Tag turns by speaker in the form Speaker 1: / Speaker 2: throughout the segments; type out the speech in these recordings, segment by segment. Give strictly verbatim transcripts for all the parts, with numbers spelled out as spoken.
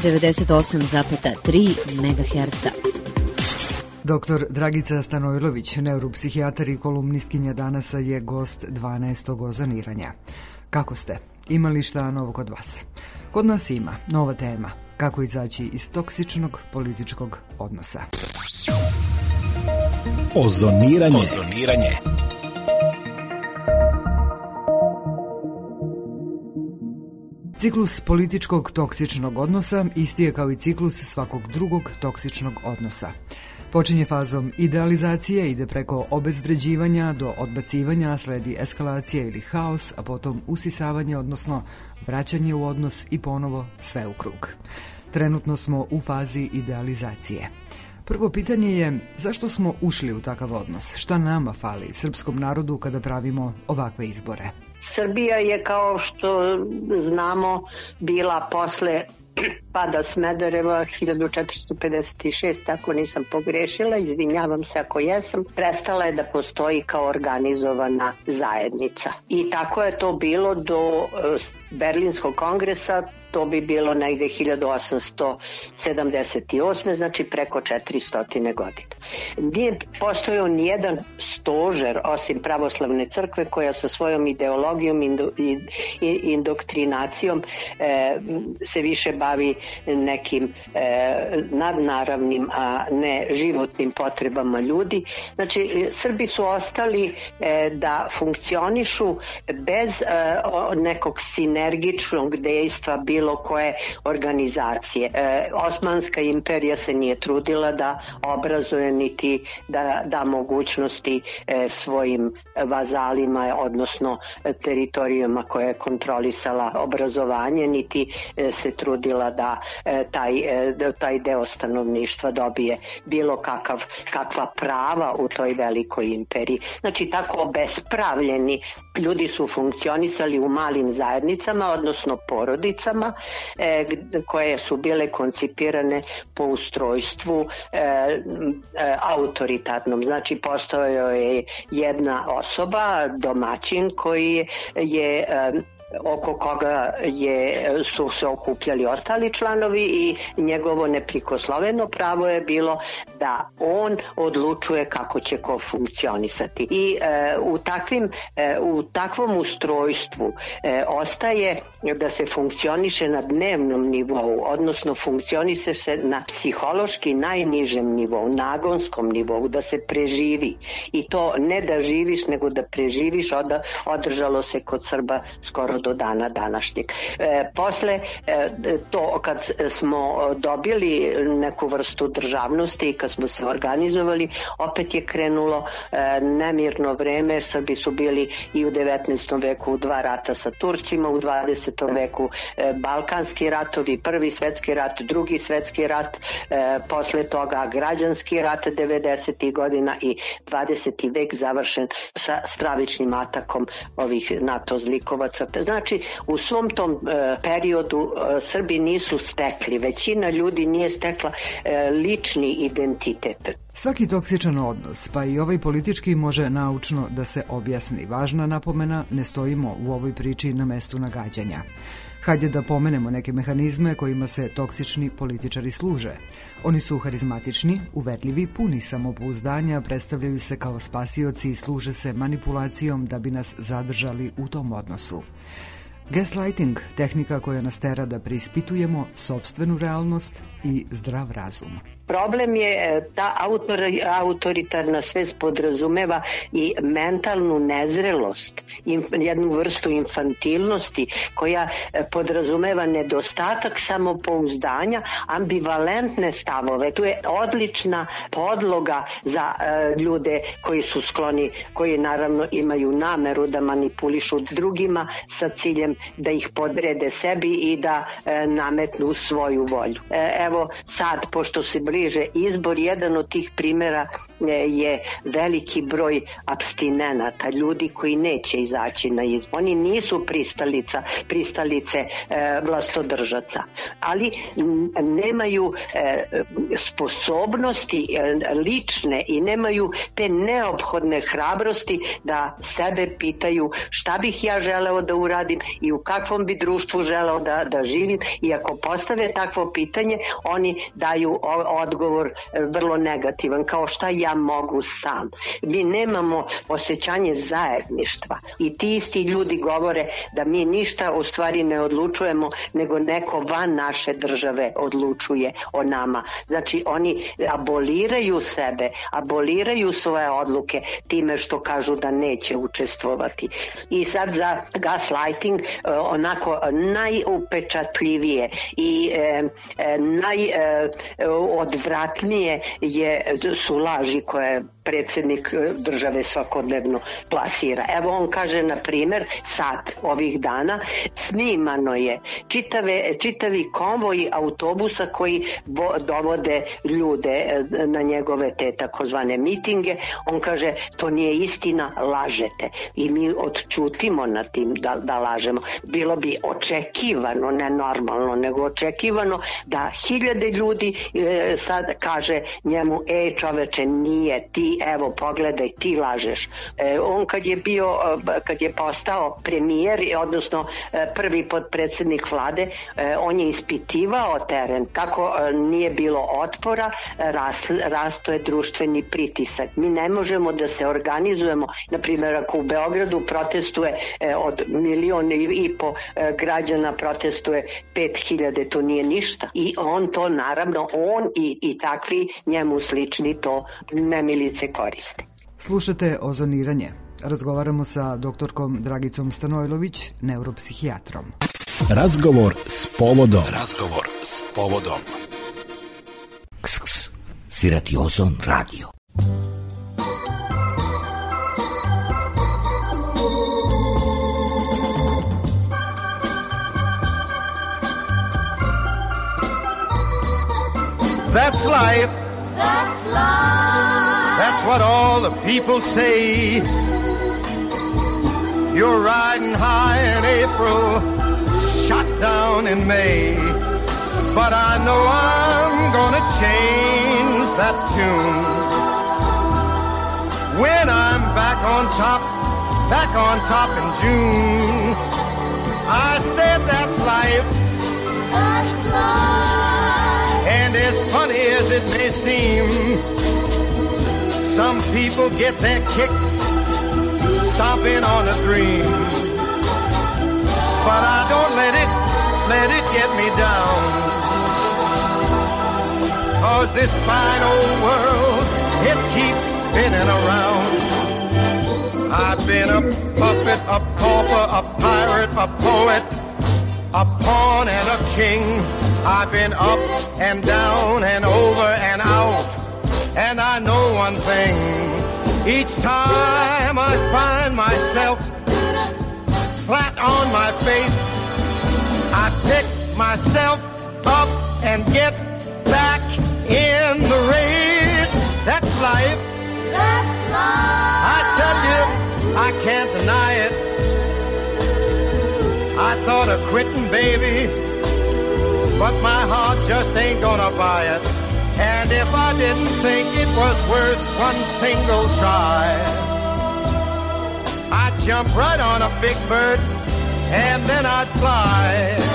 Speaker 1: devedeset osam zarez tri megaherca.
Speaker 2: Doktor Dragica Stanojlović, neuropsihijatar i kolumnistkinja Danasa, je gost dvanaestog ozoniranja. Kako ste? Ima li šta novo kod vas? Kod nas ima nova tema. Kako izaći iz toksičnog političkog odnosa.
Speaker 3: Ozoniranje. Ozoniranje.
Speaker 2: Ciklus političkog toksičnog odnosa isti je kao i ciklus svakog drugog toksičnog odnosa. Počinje fazom idealizacije, ide preko obezvređivanja do odbacivanja, sledi eskalacija ili haos, a potom usisavanje, odnosno vraćanje u odnos i ponovo sve u krug. Trenutno smo u fazi idealizacije. Prvo pitanje je zašto smo ušli u takav odnos? Šta nama fali, srpskom narodu, kada pravimo ovakve izbore?
Speaker 4: Srbija je, kao što znamo, bila posle pada Smedereva hiljadu četiristo pedeset šeste, ako nisam pogrešila, izvinjavam se ako jesam, prestala je da postoji kao organizovana zajednica. I tako je to bilo do Berlinskog kongresa, to bi bilo negde hiljadu osamsto sedamdeset osme, znači preko četiristo godina. Nije postojao nijedan stožer osim pravoslavne crkve koja sa svojom ideologijom i indoktrinacijom e, se više bavi nekim e, nadnaravnim, a ne životnim potrebama ljudi. Znači, Srbi su ostali e, da funkcionišu bez e, nekog sinergičnog dejstva bilo koje organizacije. E, Osmanska imperija se nije trudila da obrazuje niti da da mogućnosti e, svojim vazalima, odnosno teritorijama koje je kontrolisala obrazovanje, niti e, se trudila da e, taj, e, da taj deo stanovništva dobije bilo kakav, kakva prava u toj velikoj imperiji. Znači, tako obespravljeni ljudi su funkcionisali u malim zajednicama, odnosno porodicama, e, koje su bile koncipirane po ustrojstvu e, e, autoritarnom. Znači, postojao je jedna osoba, domaćin, koji je e, oko koga je, su se okupljali ostali članovi i njegovo neprikosloveno pravo je bilo da on odlučuje kako će ko funkcionisati. I e, u, takvim, e, u takvom ustrojstvu e, ostaje da se funkcioniše na dnevnom nivou, odnosno funkcioniše se na psihološki najnižem nivou, nagonskom nivou, da se preživi. I to ne da živiš, nego da preživiš, od, održalo se kod Srba skoro do dana današnjeg. E, posle e, to kad smo dobili neku vrstu državnosti i kad smo se organizovali, opet je krenulo e, nemirno vreme. Srbi su bili i u devetnaestom veku u dva rata sa Turcima, u dvadesetom veku e, Balkanski ratovi, prvi svetski rat, drugi svetski rat, e, posle toga građanski rat devedesetih godina i dvadeseti vek završen sa stravičnim atakom ovih NATO zlikovaca. Znači, u svom tom e, periodu e, Srbi nisu stekli, većina ljudi nije stekla e, lični identitet.
Speaker 2: Svaki toksičan odnos, pa i ovaj politički, može naučno da se objasni. Važna napomena, ne stojimo u ovoj priči na mestu nagađanja. Hajde da pomenemo neke mehanizme kojima se toksični političari služe. Oni su harizmatični, uverljivi, puni samopouzdanja, predstavljaju se kao spasioci i služe se manipulacijom da bi nas zadržali u tom odnosu. Gaslighting, tehnika koja nas tera da preispitujemo sopstvenu realnost i zdrav razum.
Speaker 4: Problem je ta autor, autoritarna svest podrazumeva i mentalnu nezrelost, inf, jednu vrstu infantilnosti koja podrazumeva nedostatak samopouzdanja, ambivalentne stavove. Tu je odlična podloga za e, ljude koji su skloni, koji naravno imaju nameru da manipulišu drugima sa ciljem da ih podrede sebi i da e, nametnu svoju volju. E, evo sad, pošto se bliže izbor, jedan od tih primjera je veliki broj abstinenata, ljudi koji neće izaći na izbor. Oni nisu pristalica, pristalice e, vlastodržaca, ali nemaju e, sposobnosti e, lične i nemaju te neophodne hrabrosti da sebe pitaju šta bih ja želeo da uradim i u kakvom bi društvu želeo da, da živim, i ako postave takvo pitanje, oni daju odgovor vrlo negativan, kao šta ja mogu sam. Mi nemamo osjećanje zajedništva i ti isti ljudi govore da mi ništa u stvari ne odlučujemo, nego neko van naše države odlučuje o nama. Znači oni aboliraju sebe, aboliraju svoje odluke time što kažu da neće učestvovati. I sad za gaslighting onako najupečatljivije i e, e, najodvratnije je, su laži koje predsjednik države svakodnevno plasira. Evo on kaže, na primjer, sad ovih dana snimano je čitave, čitavi konvoji autobusa koji vo, dovode ljude na njegove te takozvane mitinge. On kaže, to nije istina, lažete. I mi odčutimo na tim da, da lažemo. Bilo bi očekivano, ne normalno, nego očekivano da hiljade ljudi e, sad kaže njemu, ej čoveče, nije, ti evo pogledaj, ti lažeš. E, on kad je bio, kad je postao premijer, odnosno prvi potpredsjednik vlade, e, on je ispitivao teren. Kako e, nije bilo otpora, ras, rasto je društveni pritisak. Mi ne možemo da se organizujemo, na primjer ako u Beogradu protestuje e, od milion i po e, građana protestuje pet hiljada, to nije ništa. I on to naravno, on i, i takvi njemu slični to nemilice koriste.
Speaker 2: Slušate Ozoniranje. Razgovaramo sa doktorkom Dragicom Stanojlović, neuropsihijatrom.
Speaker 3: Razgovor s povodom. Razgovor s povodom.
Speaker 5: Ks, ks. Svirati Ozon radio.
Speaker 6: That's life.
Speaker 7: That's life.
Speaker 6: That's what all the people say. You're riding high in April, shot down in May. But I know I'm gonna change that tune when I'm back on top, back on top in June. I said that's life.
Speaker 7: That's life.
Speaker 6: And as funny as it may seem, some people get their kicks stomping on a dream. But I don't let it, let it get me down. 'Cause this fine old world, it keeps spinning around. I've been a puppet, a pauper, a pirate, a poet, a pawn and a king. I've been up and down and over and out. And I know one thing, each time I find myself flat on my face, I pick myself up and get back in the race. That's life.
Speaker 7: That's life.
Speaker 6: I tell you, I can't deny it. I thought of quitting, baby, but my heart just ain't gonna buy it. And if I didn't think it was worth one single try, I'd jump right on a big bird and then I'd fly.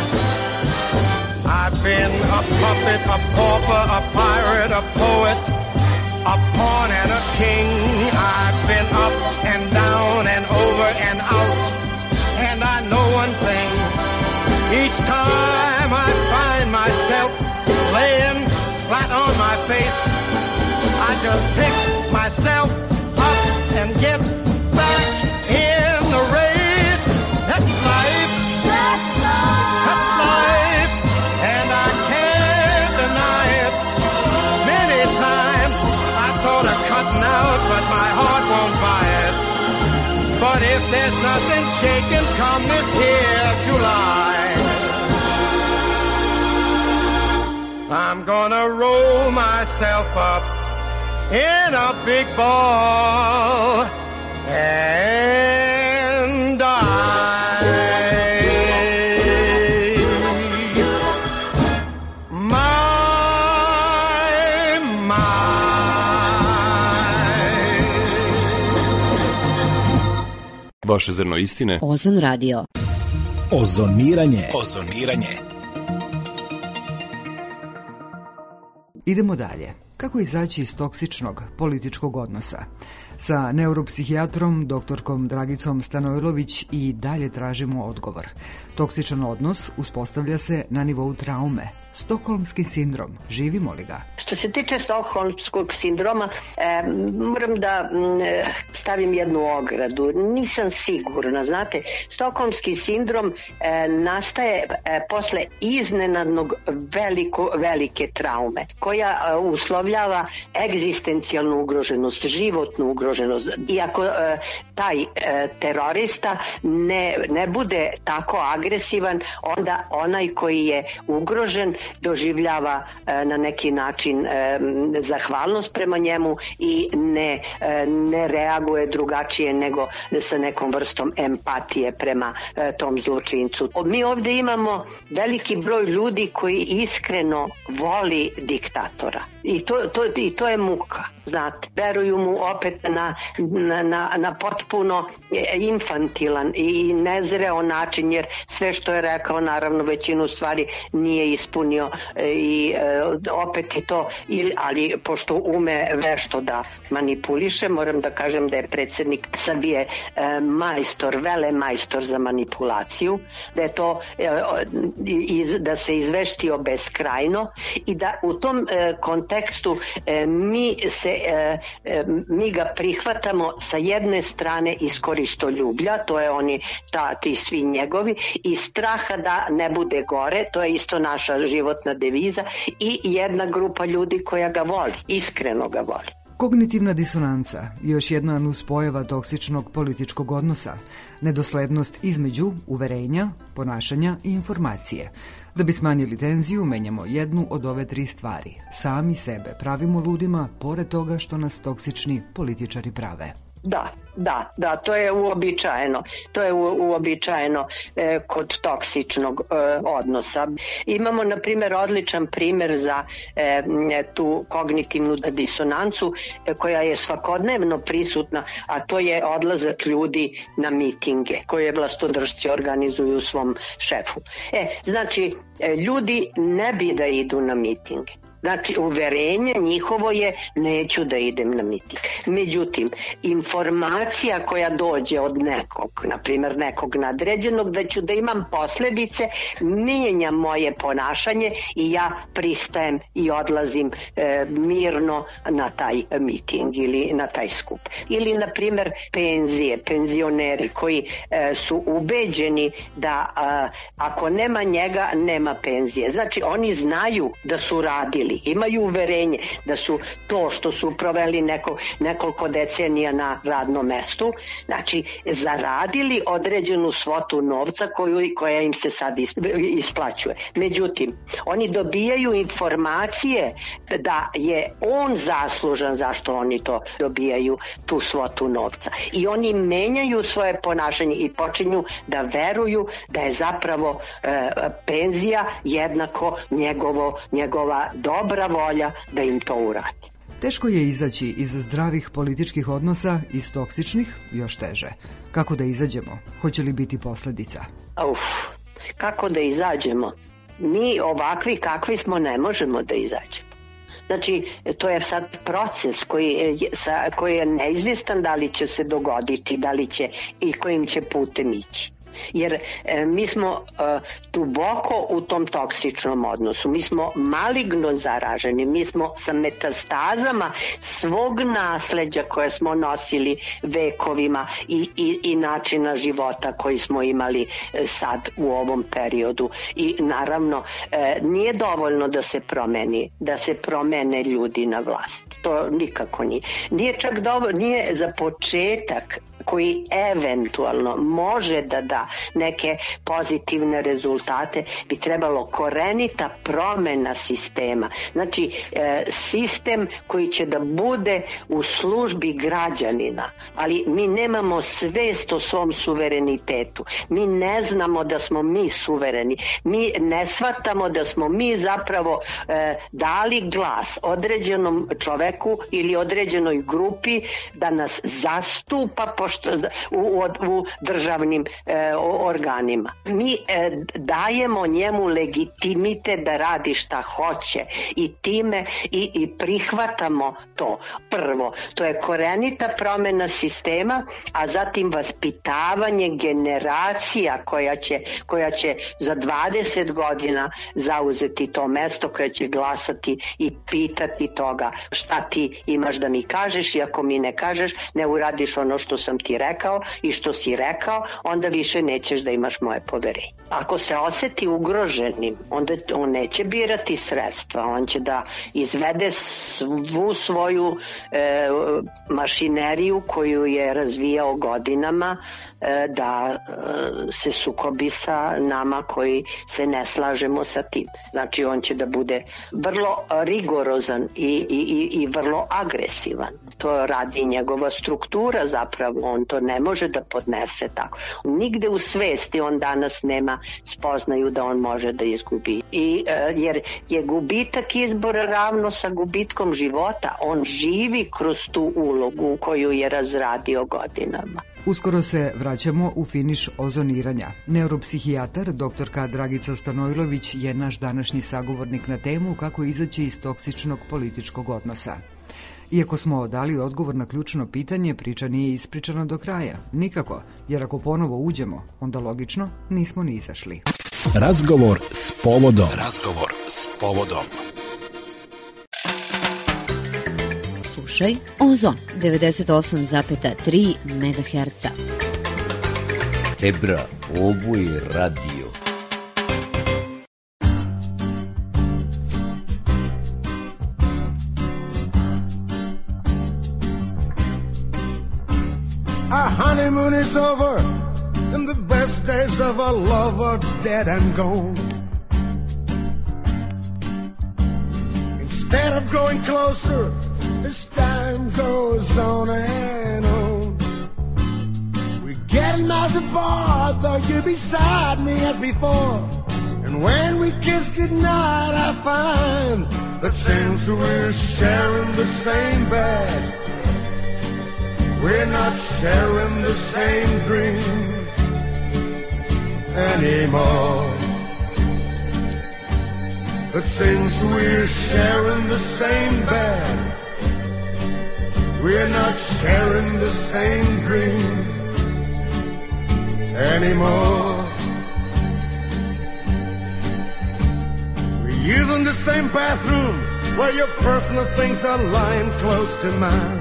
Speaker 6: I've been a puppet, a pauper, a pirate, a poet, a pawn and a king. I've been up and down and over and out. And I know one thing, each time I find myself laying flat on my face, I just pick myself up and get back in the race. That's life.
Speaker 7: That's life.
Speaker 6: That's life. And I can't deny it. Many times I thought of cutting out, but my heart won't buy it. But if there's nothing shaking come this here July, I'm gonna roll myself up in a big ball, and I, my, my.
Speaker 8: Vaše zrno istine.
Speaker 1: Ozon radio.
Speaker 3: Ozoniranje. Ozoniranje.
Speaker 2: Idemo dalje. Kako izaći iz toksičnog političkog odnosa? Sa neuropsihijatrom doktorkom Dragicom Stanojlović i dalje tražimo odgovor. Toksičan odnos uspostavlja se na nivou traume. Stokholmski sindrom, živimo li ga?
Speaker 4: Što se tiče stokholmskog sindroma, e, moram da m, stavim jednu ogradu. Nisam sigurna, znate, stokholmski sindrom e, nastaje e, posle iznenadnog veliko, velike traume, koja e, uslovljava egzistencijalnu ugroženost, životnu ugroženost. Iako e, taj e, terorista ne, ne bude tako agresivan, onda onaj koji je ugrožen doživljava e, na neki način e, zahvalnost prema njemu i ne, e, ne reaguje drugačije nego sa nekom vrstom empatije prema e, tom zločincu. Mi ovdje imamo veliki broj ljudi koji iskreno voli diktatora i to, to, i to je muka, znate. Veruju mu opet na, na, na, na potpuno infantilan i nezreo način, jer sve što je rekao, naravno većinu stvari nije ispunio i e, opet i to, ali pošto ume vešto da manipuliše, moram da kažem da je predsjednik Srbije e, majstor, vele majstor za manipulaciju, da je to e, iz, da se izveštio beskrajno i da u tom e, kontekstu e, mi se e, e, mi ga prihvatamo sa jedne strane iz koristoljublja, to je oni ta, ti svi njegovi, i straha da ne bude gore, to je isto naša životna deviza, i jedna grupa ljudi koja ga voli, iskreno ga voli.
Speaker 2: Kognitivna disonanca, još jedna nuspojava toksičnog političkog odnosa, nedoslednost između uverenja, ponašanja i informacije. Da bi smanjili tenziju, menjamo jednu od ove tri stvari. Sami sebe pravimo ludima, pored toga što nas toksični političari prave.
Speaker 4: Da, da, da, to je uobičajeno. To je uobičajeno e, kod toksičnog e, odnosa. Imamo, na primjer, odličan primjer za e, tu kognitivnu disonancu e, koja je svakodnevno prisutna, a to je odlazak ljudi na mitinge koje vlastodržci organizuju svom šefu. E, znači, ljudi ne bi da idu na mitinge. Znači, uverenje njihovo je neću da idem na miting. Međutim, informacija koja dođe od nekog, na primjer nekog nadređenog, da ću da imam posljedice, mijenja moje ponašanje i ja pristajem i odlazim e, mirno na taj miting ili na taj skup. Ili, na primjer, penzije, penzioneri koji e, su ubeđeni da a, ako nema njega, nema penzije. Znači, oni znaju da su radili, imaju uverenje da su to što su proveli neko, nekoliko decenija na radnom mestu, znači zaradili određenu svotu novca koju, koja im se sad isplaćuje. Međutim, oni dobijaju informacije da je on zaslužan zašto oni to dobijaju, tu svotu novca. I oni menjaju svoje ponašanje i počinju da veruju da je zapravo e, penzija jednako njegovo, njegova dobra volja da im to uradi.
Speaker 2: Teško je izaći iz zdravih političkih odnosa, iz toksičnih još teže. Kako da izađemo? Hoće li biti posljedica?
Speaker 4: Uf, kako da izađemo? Mi ovakvi kakvi smo ne možemo da izađemo. Znači, to je sad proces koji je, sa, koji je neizvjestan da li će se dogoditi, da li će i kojim će putem ići. Jer e, mi smo e, duboko u tom toksičnom odnosu, mi smo maligno zaraženi, mi smo sa metastazama svog nasleđa koje smo nosili vekovima i, i, i načina života koji smo imali e, sad u ovom periodu. I naravno e, nije dovoljno da se promeni, da se promene ljudi na vlast. To nikako nije. Nije čak dovoljno, nije za početak koji eventualno može da da neke pozitivne rezultate, bi trebalo korenita promena sistema. Znači, e, sistem koji će da bude u službi građanina, ali mi nemamo svest o svom suverenitetu. Mi ne znamo da smo mi suvereni. Mi ne shvatamo da smo mi zapravo e, dali glas određenom čoveku ili određenoj grupi da nas zastupa pošto, u, u, u državnim e, organima. Mi e, dajemo njemu legitimite da radi šta hoće i time i, i prihvatamo to. Prvo, to je korenita promena sistema, a zatim vaspitavanje generacija koja će, koja će za dvadeset godina zauzeti to mesto, koja će glasati i pitati toga šta ti imaš da mi kažeš, i ako mi ne kažeš, ne uradiš ono što sam ti rekao i što si rekao, onda više nećeš da imaš moje poverenje. Ako se oseti ugroženim, onda on neće birati sredstva, on će da izvede svu svoju e, mašineriju koju je razvijao godinama, e, da e, se sukobi sa nama koji se ne slažemo sa tim. Znači, on će da bude vrlo rigorozan i, i, i vrlo agresivan. To radi njegova struktura zapravo, on to ne može da podnese tako. Nigde u svesti on danas nema spoznaju da on može da izgubi. I, jer je gubitak izbora ravno sa gubitkom života. On živi kroz tu ulogu koju je razradio godinama.
Speaker 2: Uskoro se vraćamo u finiš ozoniranja. Neuropsihijatar doktorka Dragica Stanojlović je naš današnji sagovornik na temu kako izaći iz toksičnog političkog odnosa. Iako smo dali odgovor na ključno pitanje, priča nije ispričana do kraja. Nikako, jer ako ponovo uđemo, onda logično nismo ni izašli.
Speaker 3: Razgovor s povodom. Razgovor s povodom.
Speaker 1: Slušaj Ozon devedeset osam zarez tri megaherca.
Speaker 5: E bra, ovo je radio.
Speaker 6: Our honeymoon is over, and the best days of our love are dead and gone. Instead of growing closer, as time goes on and on, we're getting miles apart, though you're beside me as before. And when we kiss goodnight, I find that since we're sharing the same bed, we're not sharing the same dreams anymore. But since we're sharing the same bed, we're not sharing the same dreams anymore. We're using the same bathroom where your personal things are lying close to mine.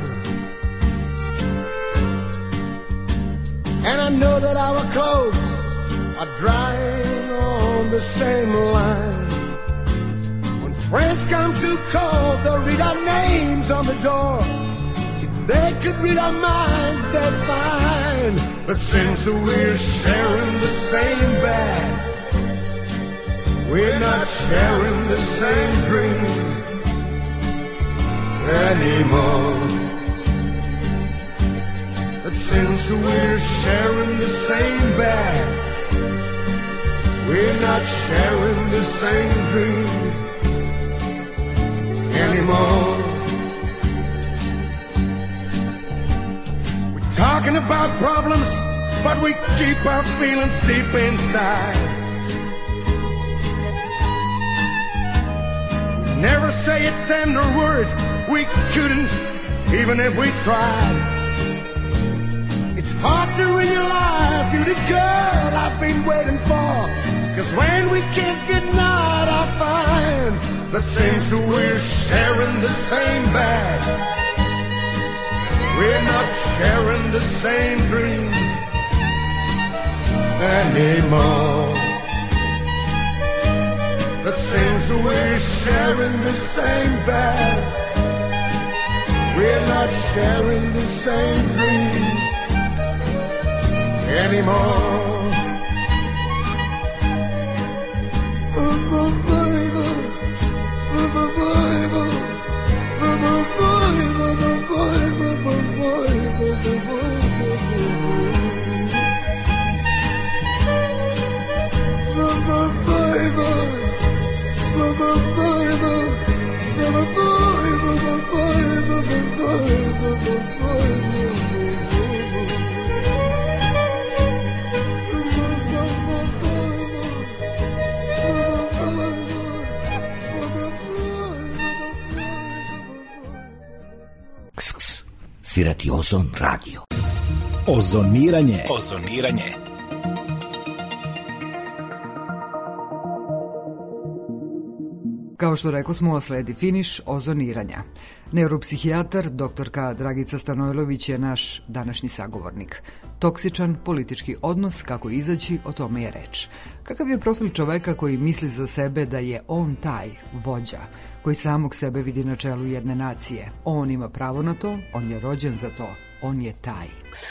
Speaker 6: And I know that our clothes are drying on the same line. When friends come to call, they'll read our names on the door. If they could read our minds, they'd find that since we're sharing the same bed, we're not sharing the same dreams anymore. But since we're sharing the same bed, we're not sharing the same dreams anymore. We're talking about problems, but we keep our feelings deep inside. We never say a tender word, we couldn't, even if we tried. It's hard to realize you're the girl I've been waiting for. Cause when we kiss goodnight, I find that since we're sharing the same bed, we're not sharing the same dreams anymore. That since we're sharing the same bed, we're not sharing the same dreams anymore.
Speaker 5: Svirati Ozon radio.
Speaker 3: Ozoniranje. Ozoniranje.
Speaker 2: Kao što rekao smo, sledi finiš ozoniranja. Neuropsihijatar doktorka Dragica Stanojlović je naš današnji sagovornik. Toksičan politički odnos, kako izaći, o tome je reč. Kakav je profil čoveka koji misli za sebe da je on taj vođa, koji samog sebe vidi na čelu jedne nacije? On ima pravo na to, on je rođen za to, on je taj.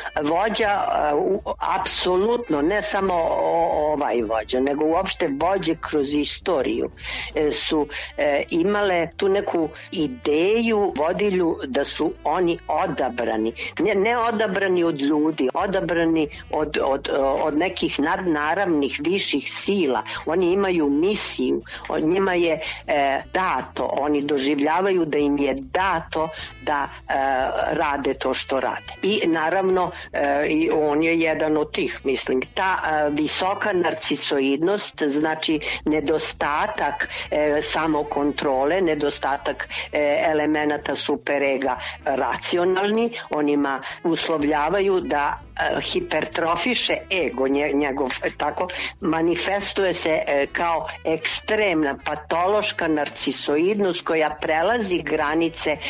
Speaker 4: Vođa, uh, apsolutno, ne samo ovaj vođa, nego uopšte vođe kroz istoriju e, su e, imale tu neku ideju, vodilju da su oni odabrani. Ne, ne odabrani od ljudi, odabrani od, od, od nekih nadnaravnih viših sila. Oni imaju misiju, od njima je e, dato, oni doživljavaju da im je dato da e, rade to što rade. I naravno E, i on je jedan od tih, mislim. Ta e, visoka narcisoidnost, znači nedostatak e, samokontrole, nedostatak e, elemenata superega racionalni, onima uslovljavaju da e, hipertrofiše ego nje, njegov, tako, manifestuje se e, kao ekstremna patološka narcisoidnost koja prelazi granice e,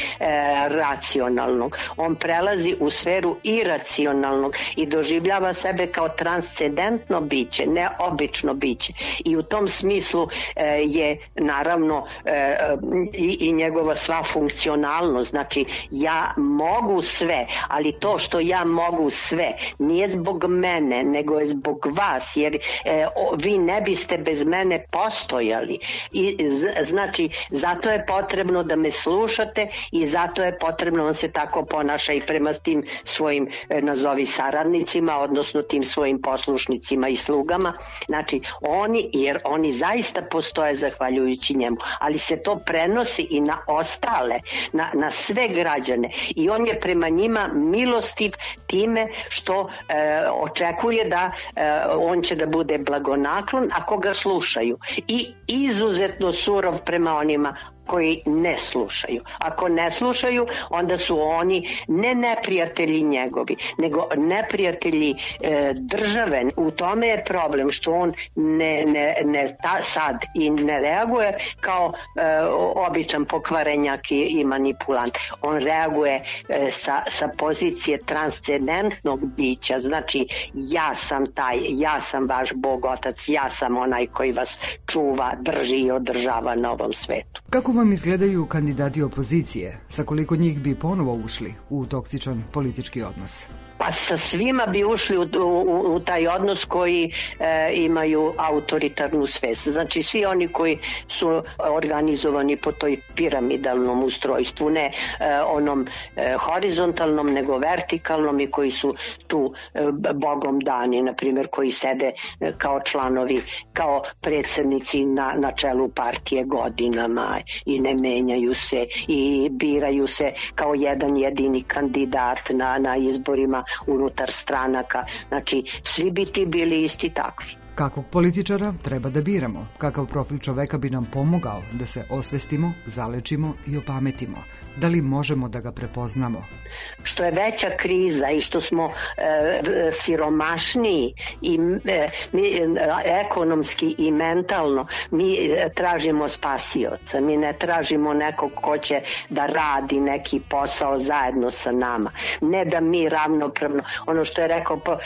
Speaker 4: racionalnog. On prelazi u sferu iracionalnog i doživljava sebe kao transcendentno biće, ne obično biće. I u tom smislu e, je naravno e, i, i njegova sva funkcionalnost. Znači, ja mogu sve, ali to što ja mogu sve nije zbog mene, nego je zbog vas, jer e, o, vi ne biste bez mene postojali. I z, znači, zato je potrebno da me slušate i zato je potrebno, on se tako ponaša i prema tim svojim nazovi saradnicima, odnosno tim svojim poslušnicima i slugama. Znači, oni, jer oni zaista postoje zahvaljujući njemu, ali se to prenosi i na ostale, na, na sve građane. I on je prema njima milostiv time što e, očekuje da e, on će da bude blagonaklon ako ga slušaju. I izuzetno surov prema onima koji ne slušaju. Ako ne slušaju, onda su oni ne neprijatelji njegovi, nego neprijatelji e, države. U tome je problem što on ne, ne, ne ta, sad i ne reaguje kao e, običan pokvarenjak i, i manipulant. On reaguje e, sa, sa pozicije transcendentnog bića. Znači, ja sam taj, ja sam vaš Bog Otac, ja sam onaj koji vas čuva, drži i održava na ovom svetu.
Speaker 2: Kako vam izgledaju kandidati opozicije? Sa koliko njih bi ponovo ušli u toksičan politički odnos?
Speaker 4: Pa sa svima bi ušli u, u, u taj odnos koji e, imaju autoritarnu svest. Znači, svi oni koji su organizovani po toj piramidalnom ustrojstvu, ne e, onom e, horizontalnom, nego vertikalnom, i koji su tu e, bogom dani, na primjer, koji sede e, kao članovi, kao predsjednici na, na čelu partije godinama i ne menjaju se i biraju se kao jedan jedini kandidat na, na izborima unutar stranaka. Znači, svi bi ti bili isti takvi.
Speaker 2: Kakvog političara treba da biramo? Kakav profil čoveka bi nam pomogao da se osvestimo, zalečimo i opametimo? Da li možemo da ga prepoznamo?
Speaker 4: Što je veća kriza i što smo e, siromašniji i e, mi, ekonomski i mentalno, mi e, tražimo spasioca. Mi ne tražimo nekog ko će da radi neki posao zajedno sa nama. Ne da mi ravnopravno, ono što je rekao po,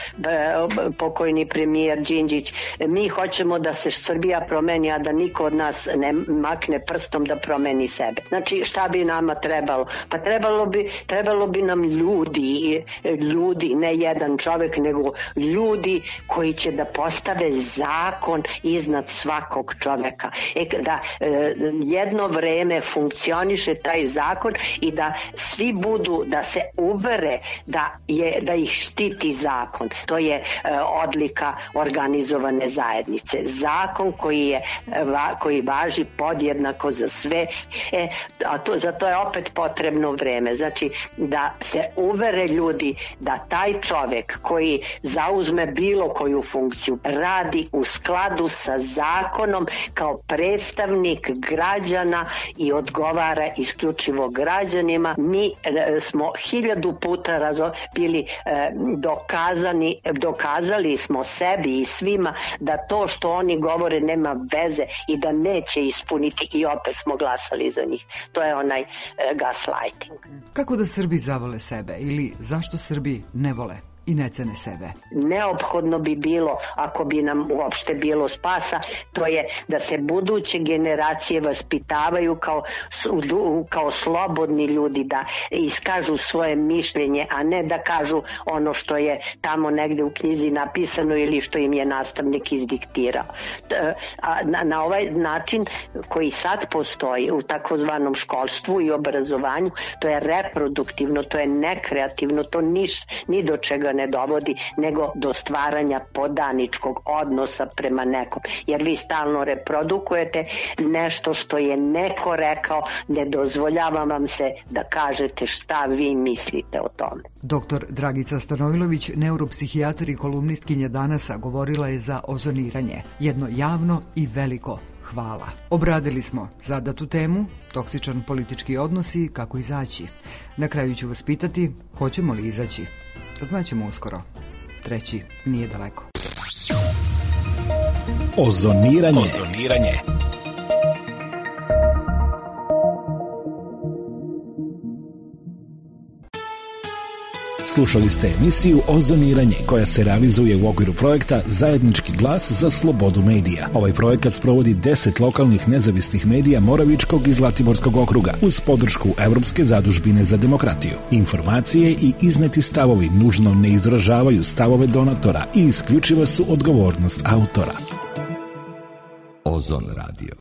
Speaker 4: pokojni premijer Đinđić, mi hoćemo da se Srbija promeni, a da niko od nas ne makne prstom da promeni sebe. Znači, šta bi nama trebalo? Pa trebalo bi, trebalo bi nam trebam ljudi, ljudi, ne jedan čovjek, nego ljudi koji će da postave zakon iznad svakog čovjeka. E, da e, jedno vreme funkcioniše taj zakon i da svi budu, da se uvere da, je, da ih štiti zakon. To je e, odlika organizovane zajednice. Zakon koji, je, va, koji važi podjednako za sve, e, a to, za to je opet potrebno vreme. Znači, da se uvere ljudi da taj čovjek koji zauzme bilo koju funkciju radi u skladu sa zakonom kao predstavnik građana i odgovara isključivo građanima. Mi e, smo hiljadu puta razo, bili e, dokazani, dokazali smo sebi i svima da to što oni govore nema veze i da neće ispuniti, i opet smo glasali za njih. To je onaj e, gaslighting.
Speaker 2: Kako da Srbi zavole sebe ili zašto Srbi ne vole i ne cene sebe?
Speaker 4: Neophodno bi bilo, ako bi nam uopšte bilo spasa, to je da se buduće generacije vaspitavaju kao, kao slobodni ljudi, da iskažu svoje mišljenje, a ne da kažu ono što je tamo negde u knjizi napisano ili što im je nastavnik izdiktirao. A na, na ovaj način koji sad postoji u takozvanom školstvu i obrazovanju, to je reproduktivno, to je nekreativno, to niš, ni do čega ne dovodi, nego do stvaranja podaničkog odnosa prema nekom. Jer vi stalno reprodukujete nešto što je neko rekao, ne dozvoljava vam se da kažete šta vi mislite o tome.
Speaker 2: Doktor Dragica Stanovilović, neuropsihijatar i kolumnistkinja Danasa, govorila je za ozoniranje. Jedno javno i veliko hvala. Obradili smo zadatu temu, toksičan politički odnos i kako izaći. Na kraju ću vas pitati, hoćemo li izaći? Znaćemo uskoro. Treći nije daleko.
Speaker 3: Ozoniranje. Ozoniranje. Slušali ste emisiju Ozoniranje koja se realizuje u okviru projekta Zajednički glas za slobodu medija. Ovaj projekat sprovodi deset lokalnih nezavisnih medija Moravičkog i Zlatiborskog okruga uz podršku Evropske zadužbine za demokratiju. Informacije i izneti stavovi nužno ne izražavaju stavove donatora i isključiva su odgovornost autora.
Speaker 5: Ozon radio.